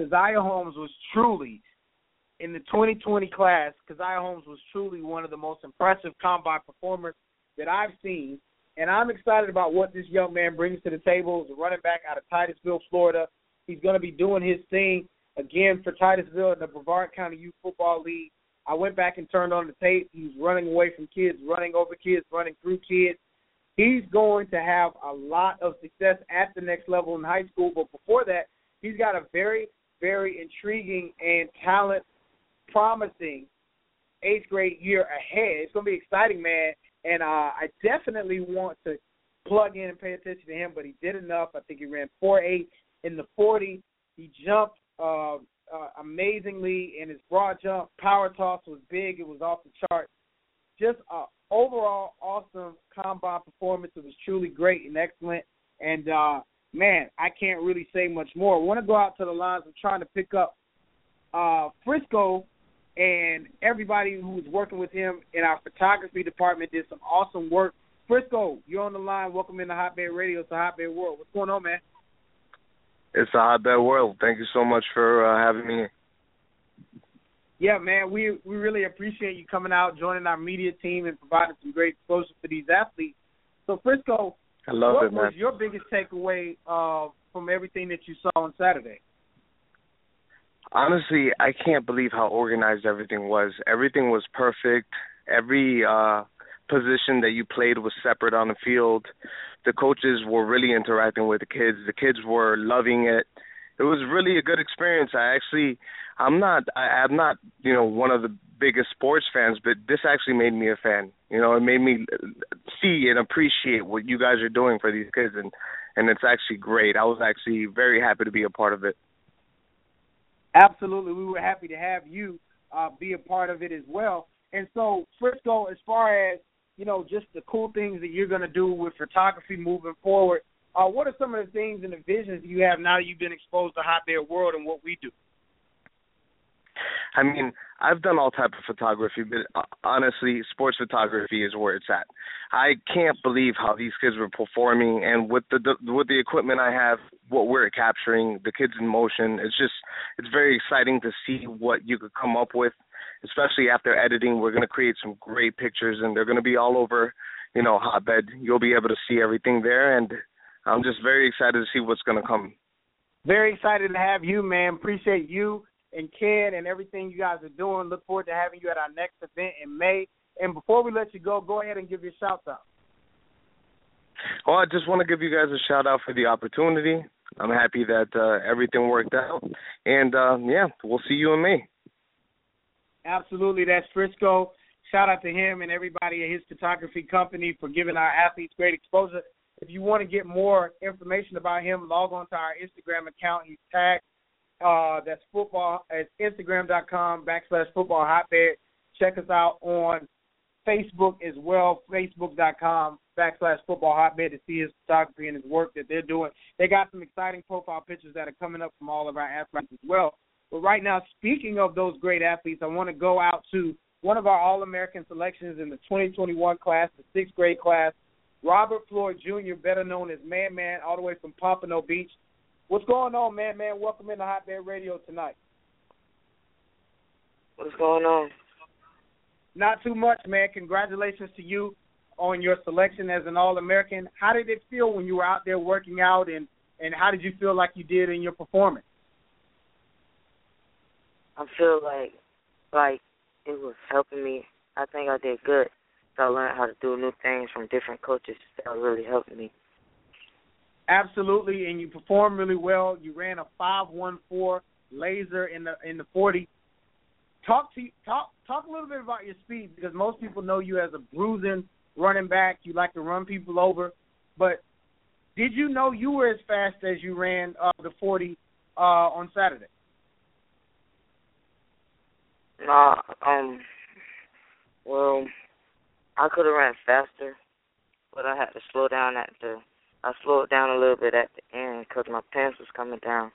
Speaker 2: was truly, in the 2020 class, Keziah Holmes was truly one of the most impressive combine performers that I've seen. And I'm excited about what this young man brings to the table as a running back out of Titusville, Florida. He's going to be doing his thing again for Titusville in the Brevard County Youth Football League. I went back and turned on the tape. He's running away from kids, running over kids, running through kids. He's going to have a lot of success at the next level in high school. But before that, he's got a very, very intriguing and talent-promising 8th grade year ahead. It's going to be exciting, man. And I definitely want to plug in and pay attention to him, but he did enough. I think he ran 4.8 in the 40. He jumped amazingly in his broad jump. Power toss was big. It was off the chart. Just an overall awesome combine performance. It was truly great and excellent. And, man, I can't really say much more. I want to go out to the lines. I'm trying to pick up Frisco, and everybody who was working with him in our photography department did some awesome work. Frisco, you're on the line. Welcome into Hotbed Radio. It's a Hotbed World. What's going on, man?
Speaker 7: It's a Hotbed World. Thank you so much for having me.
Speaker 2: Yeah, man, we really appreciate you coming out, joining our media team, and providing some great exposure for these athletes. So, Frisco, what was your biggest takeaway from everything that you saw on Saturday?
Speaker 7: Honestly, I can't believe how organized everything was. Everything was perfect. Every position that you played was separate on the field. The coaches were really interacting with the kids. The kids were loving it. It was really a good experience. I'm not, one of the biggest sports fans, but this actually made me a fan. It made me see and appreciate what you guys are doing for these kids, and it's actually great. I was actually very happy to be a part of it.
Speaker 2: Absolutely. We were happy to have you be a part of it as well. And so, Frisco, as far as, just the cool things that you're going to do with photography moving forward, what are some of the things and the visions you have now that you've been exposed to Hotbed World and what we do?
Speaker 7: I mean, I've done all type of photography, but honestly, sports photography is where it's at. I can't believe how these kids were performing, and with the equipment I have, what we're capturing, the kids in motion. It's very exciting to see what you could come up with, especially after editing. We're going to create some great pictures, and they're going to be all over, Hotbed. You'll be able to see everything there, and I'm just very excited to see what's going to come.
Speaker 2: Very excited to have you, man. Appreciate you and Ken and everything you guys are doing. Look forward to having you at our next event in May. And before we let you go ahead and give your shout-out.
Speaker 7: Well, I just want to give you guys a shout-out for the opportunity. I'm happy that everything worked out. And, we'll see you in May.
Speaker 2: Absolutely. That's Frisco. Shout-out to him and everybody at his photography company for giving our athletes great exposure. If you want to get more information about him, log on to our Instagram account. He's tagged. That's football at Instagram.com/football hotbed. Check us out on Facebook as well, Facebook.com/football hotbed to see his photography and his work that they're doing. They got some exciting profile pictures that are coming up from all of our athletes as well. But right now, speaking of those great athletes, I want to go out to one of our All-American selections in the 2021 class, the 6th grade class, Robert Floyd Jr., better known as Man, all the way from Pompano Beach. What's going on, Man? Welcome into Hotbed Radio tonight.
Speaker 8: What's going on?
Speaker 2: Not too much, man. Congratulations to you on your selection as an All-American. How did it feel when you were out there working out, and how did you feel like you did in your performance?
Speaker 8: I feel like it was helping me. I think I did good. So I learned how to do new things from different coaches that really helped me.
Speaker 2: Absolutely, and you performed really well. You ran a 5.14 laser in the 40. Talk a little bit about your speed, because most people know you as a bruising running back. You like to run people over, but did you know you were as fast as you ran the 40 on Saturday?
Speaker 8: No, well, I could have ran faster, but I had to slow down I slowed down a little bit at the end because my pants was coming down.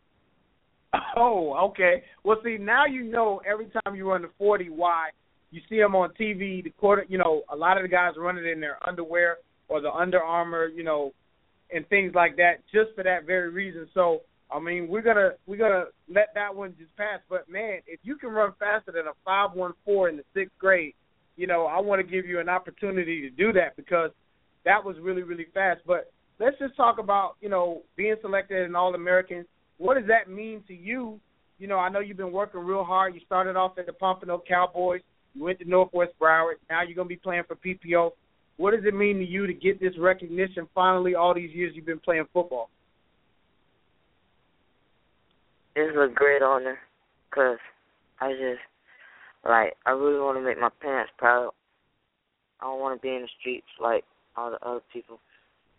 Speaker 2: Oh, okay. Well, see, now you know every time you run the 40 why. You see them on TV, a lot of the guys running in their underwear or the Under Armour, and things like that, just for that very reason. So, I mean, we're gonna let that one just pass. But man, if you can run faster than a 5.14 in the 6th grade, I want to give you an opportunity to do that, because that was really, really fast. But let's just talk about, being selected as an All-American. What does that mean to you? I know you've been working real hard. You started off at the Pompano Cowboys. You went to Northwest Broward. Now you're going to be playing for PPO. What does it mean to you to get this recognition finally all these years you've been playing football?
Speaker 8: It's a great honor, because I really want to make my parents proud. I don't want to be in the streets like all the other people.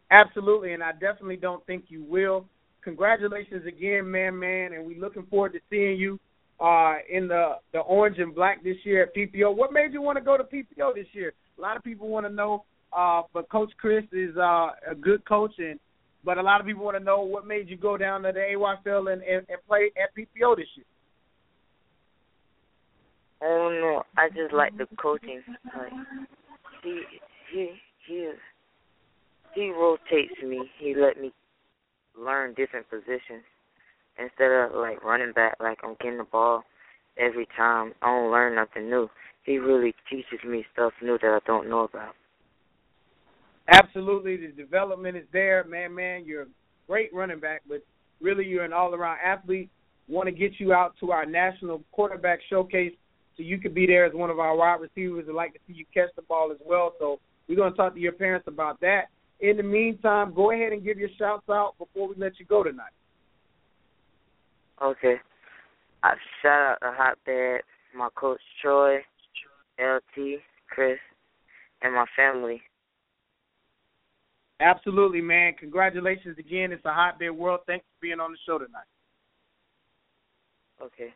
Speaker 2: Absolutely, and I definitely don't think you will. Congratulations again, man, and we're looking forward to seeing you in the orange and black this year at PPO. What made you want to go to PPO this year? A lot of people want to know, but Coach Chris is a good coach, but a lot of people want to know what made you go down to the AYFL and play at PPO this year.
Speaker 8: I don't know. I just like the coaching. Like he rotates me. He let me learn different positions instead of like running back, like I'm getting the ball every time. I don't learn nothing new. He really teaches me stuff new that I don't know about.
Speaker 2: Absolutely, the development is there, man. You're a great running back, but really you're an all-around athlete. Want to get you out to our national quarterback showcase so you could be there as one of our wide receivers. I'd like to see you catch the ball as well. So we're going to talk to your parents about that. In the meantime, go ahead and give your shouts out before we let you go tonight.
Speaker 8: Okay. I shout out to Hotbed, my coach Troy, LT, Chris, and my family.
Speaker 2: Absolutely, man. Congratulations again. It's a Hotbed World. Thanks for being on the show tonight.
Speaker 8: Okay.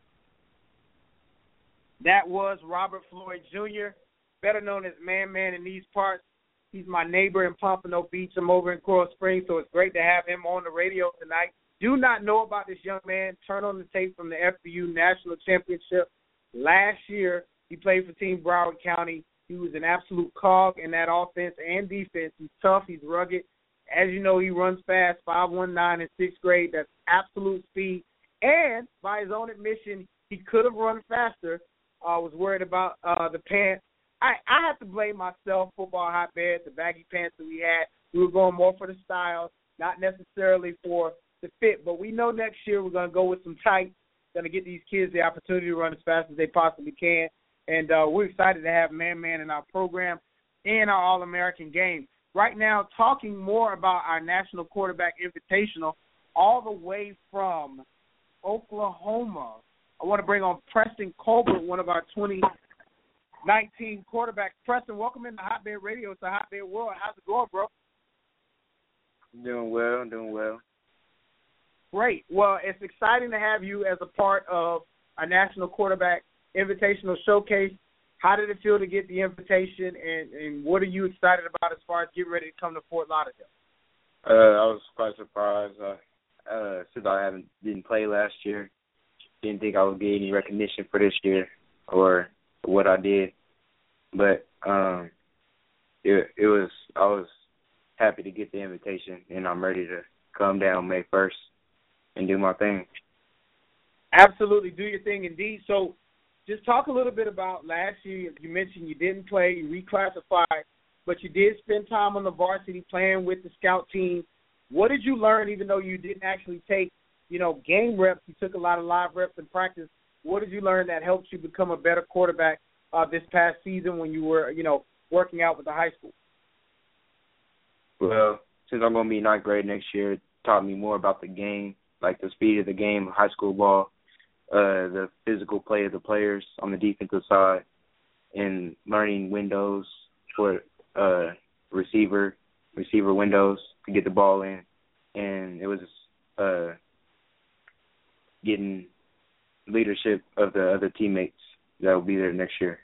Speaker 2: That was Robert Floyd Jr., better known as Man in these parts. He's my neighbor in Pompano Beach. I'm over in Coral Springs, so it's great to have him on the radio tonight. Do not know about this young man. Turn on the tape from the FBU National Championship. Last year, he played for Team Broward County. He was an absolute cog in that offense and defense. He's tough. He's rugged. As you know, he runs fast, 5.19 in sixth grade. That's absolute speed. And by his own admission, he could have run faster. Was worried about the pants. I have to blame myself, football hotbed, the baggy pants that we had. We were going more for the style, not necessarily for the fit. But we know next year we're going to go with some tights, going to get these kids the opportunity to run as fast as they possibly can. And we're excited to have Man in our program and our All-American game. Right now, talking more about our National Quarterback Invitational all the way from Oklahoma. I want to bring on Preston Colbert, one of our 2019 quarterbacks. Preston, welcome into Hotbed Radio. It's a Hotbed World. How's it going, bro?
Speaker 9: Doing well.
Speaker 2: Great. Well, it's exciting to have you as a part of our National Quarterback Invitational Showcase. How did it feel to get the invitation, and what are you excited about as far as getting ready to come to Fort Lauderdale?
Speaker 9: I was quite surprised since I didn't play last year. Didn't think I would get any recognition for this year or what I did, but I was happy to get the invitation, and I'm ready to come down May 1st and do my thing.
Speaker 2: Absolutely, do your thing indeed. So just talk a little bit about last year. You mentioned you didn't play, you reclassified, but you did spend time on the varsity playing with the scout team. What did you learn, even though you didn't actually take, game reps? You took a lot of live reps in practice. What did you learn that helped you become a better quarterback this past season when you were, working out with the high school?
Speaker 9: Well, since I'm going to be ninth grade next year, it taught me more about the game, like the speed of the game, high school ball, the physical play of the players on the defensive side, and learning windows for receiver windows to get the ball in. And it was getting leadership of the other teammates that will be there next year.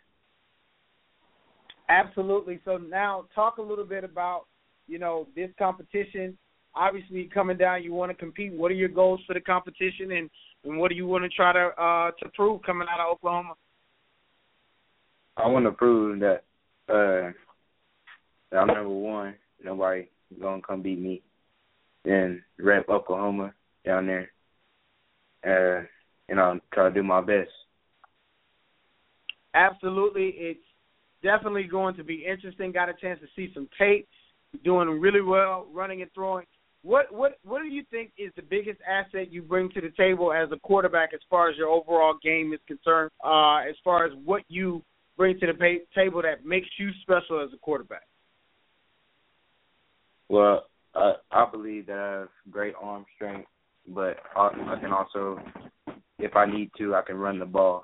Speaker 2: Absolutely. So now talk a little bit about, this competition. Obviously coming down, you want to compete. What are your goals for the competition, and what do you want to try to prove coming out of Oklahoma?
Speaker 9: I want to prove that I'm number one. Nobody going to come beat me, and rep Oklahoma down there. And I'll try to do my best.
Speaker 2: Absolutely. It's definitely going to be interesting. Got a chance to see some tape. Doing really well, running and throwing. What do you think is the biggest asset you bring to the table as a quarterback as far as your overall game is concerned, as far as what you bring to the table that makes you special as a quarterback?
Speaker 9: Well, I believe that I have great arm strength, but I can also, if I need to, I can run the ball.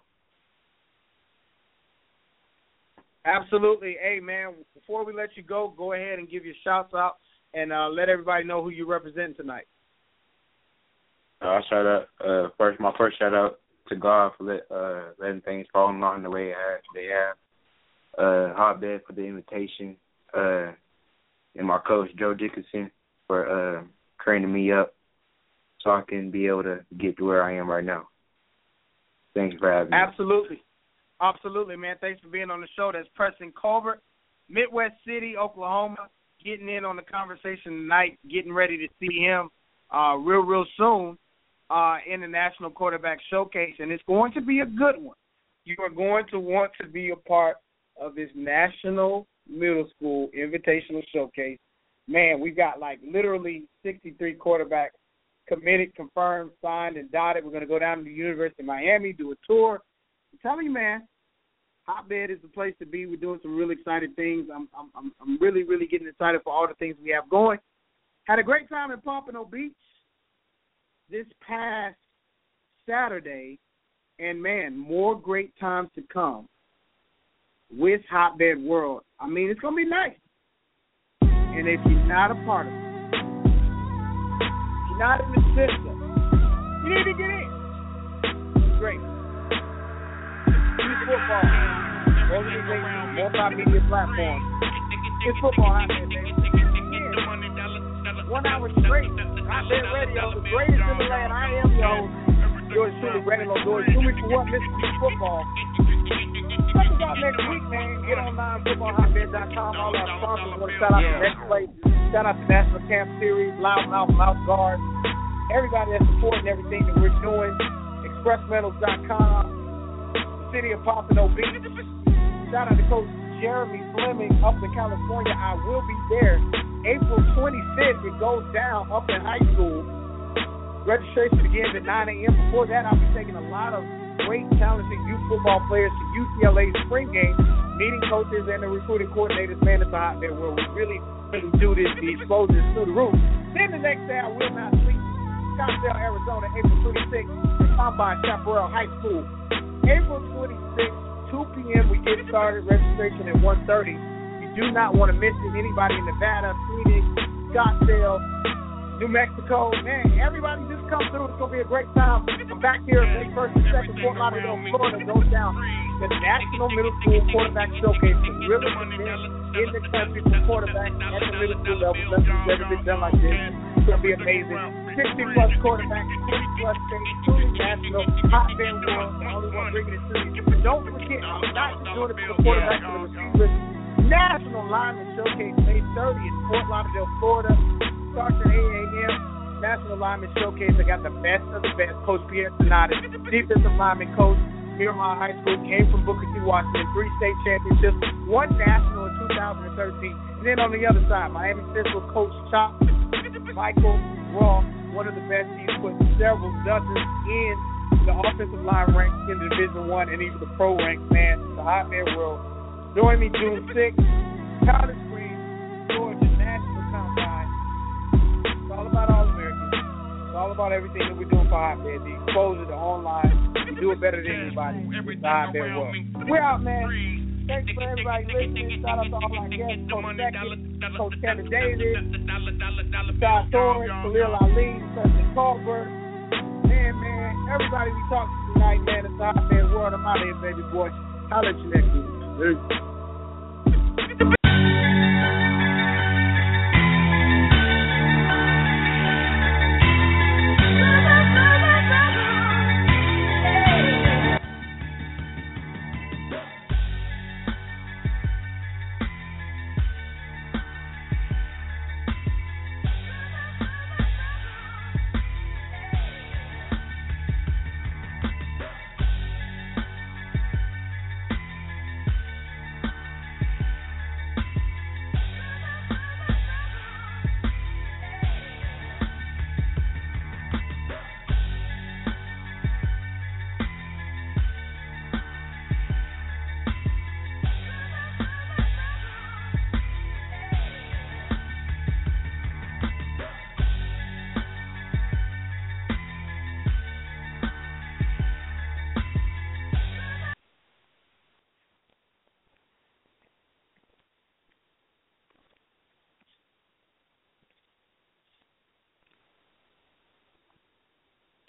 Speaker 2: Absolutely. Hey, man, before we let you go ahead and give your shouts out and let everybody know who you represent tonight.
Speaker 9: I'll shout out my first shout out to God for letting things fall along the way they have. Hotbed for the invitation, and my coach Joe Dickinson for training me up so I can be able to get to where I am right now. Thanks for having me.
Speaker 2: Absolutely, man. Thanks for being on the show. That's Preston Colbert, Midwest City, Oklahoma, getting in on the conversation tonight, getting ready to see him real soon in the National Quarterback Showcase, and it's going to be a good one. You are going to want to be a part of this National Middle School Invitational Showcase. Man, we've got like literally 63 quarterbacks committed, confirmed, signed, and dotted. We're going to go down to the University of Miami, do a tour. I'm telling you, man, Hotbed is the place to be. We're doing some really exciting things. I'm really getting excited for all the things we have going. Had a great time in Pompano Beach this past Saturday, and, man, more great times to come with Hotbed World. I mean, it's going to be nice. And if you're not a part of it, if you're not in the system, you need to get in. It's great. Youth football, organization, multimedia platform. It's football Hotbed, baby. 1 hour straight. Hotbed Radio, the greatest in the land. I am your host, yours truly, Brandon Lodori. 2 weeks for what? Mississippi football. Check us out next week, man. Get online, footballhotbed.com. All our sponsors. I want to shout out to Next Play. Shout out to National Camp Series, Loudmouth, Mouth Guard. Everybody that's supporting everything that we're doing. ExpressMetals.com. The city of Pompano Beach. Shout out to Coach Jeremy Fleming up in California. I will be there. April 25th, it goes down up in high school. Registration begins at 9 a.m. Before that, I'll be taking a lot of great, talented youth football players to UCLA's spring game, meeting coaches and the recruiting coordinators. Man, it's a Hotbed where we really do this. The exposure is through the roof. Then the next day, I will not sleep. Scottsdale, Arizona, April 26th, and Combine Chaparral High School. April 26th, 2 p.m., we get started. Registration at 1:30. You do not want to miss it. Anybody in Nevada, Phoenix, Scottsdale, New Mexico, man, everybody just come through. It's going to be a great time. I'm back here May 1st and 2nd, Fort Lauderdale, Florida. Goes down the National Middle School Quarterback Showcase. The really in the country for quarterbacks at the middle school level. Nothing's ever been done like this. It's going to be amazing. 60-plus quarterbacks, 20-plus states, truly national, Hotbed World, the only one bringing it to you. But don't forget, I'm not just doing it for the quarterbacks and the receivers. National Lineman Showcase May 30th, Fort Lauderdale, Florida. Starts at 8 a.m. National Lineman Showcase. I got the best of the best. Coach Pierre Sonatas, defensive lineman coach, Miramar High School, came from Booker T. Washington, 3 state championships, 1 national in 2013. And then on the other side, Miami Central coach Chop, Michael Ross, one of the best. He's put several dozens in the offensive line ranks in Division I and even the pro ranks. Man, the Hotbed World. Join me June 6th, Powder Springs, Georgia National Combine. It's all about All-Americans. It's all about everything that we're doing for Hotbed. The exposure, the online. We do it better than anybody. It's the Hotbed World. We're out, man. Thanks for everybody listening. Shout out to all my guests, Coach Beckett, Coach Kevin Davis, Todd Torres, Khalil Ali, Preston Colbert. Man, everybody we talked to tonight, man, it's the Hotbed World. I'm out here, baby boy. Holla at you next week. Peace.